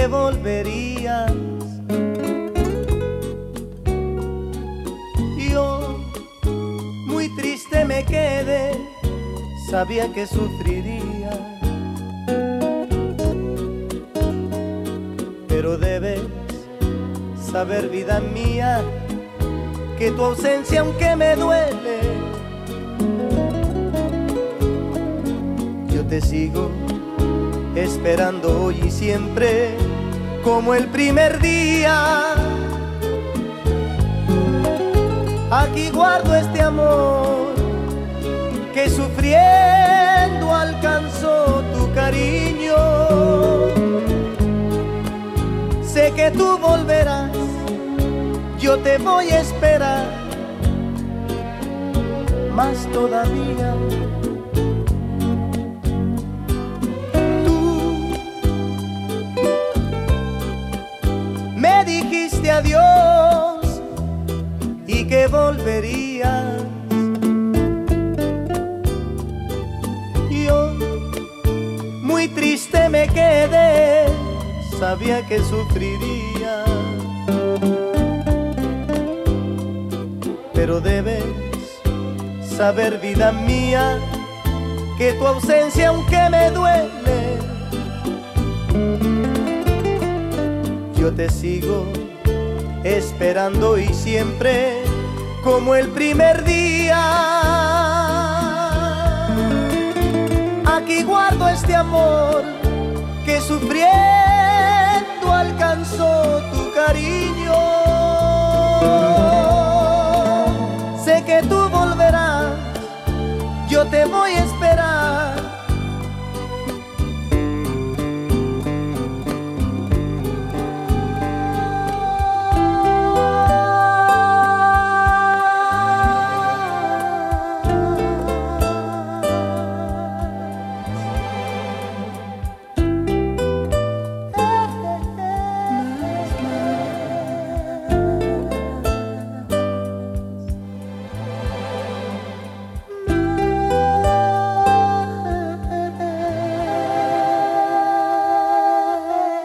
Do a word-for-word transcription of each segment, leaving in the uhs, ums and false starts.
volverías. Yo muy triste me quedé, sabía que sufriría, pero debes saber, vida mía, que tu ausencia aunque me duele, yo te sigo esperando hoy y siempre como el primer día. Aquí guardo este amor que sufriendo alcanzó tu cariño. Sé que tú volverás, yo te voy a esperar más todavía. Me dijiste adiós y que volverías. Yo muy triste me quedé, sabía que sufriría, pero debes saber, vida mía, que tu ausencia aunque me duele, yo te sigo esperando y siempre como el primer día. Aquí guardo este amor que sufriendo alcanzó tu cariño. Sé que tú volverás, yo te voy a esperar.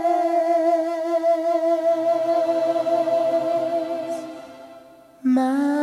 My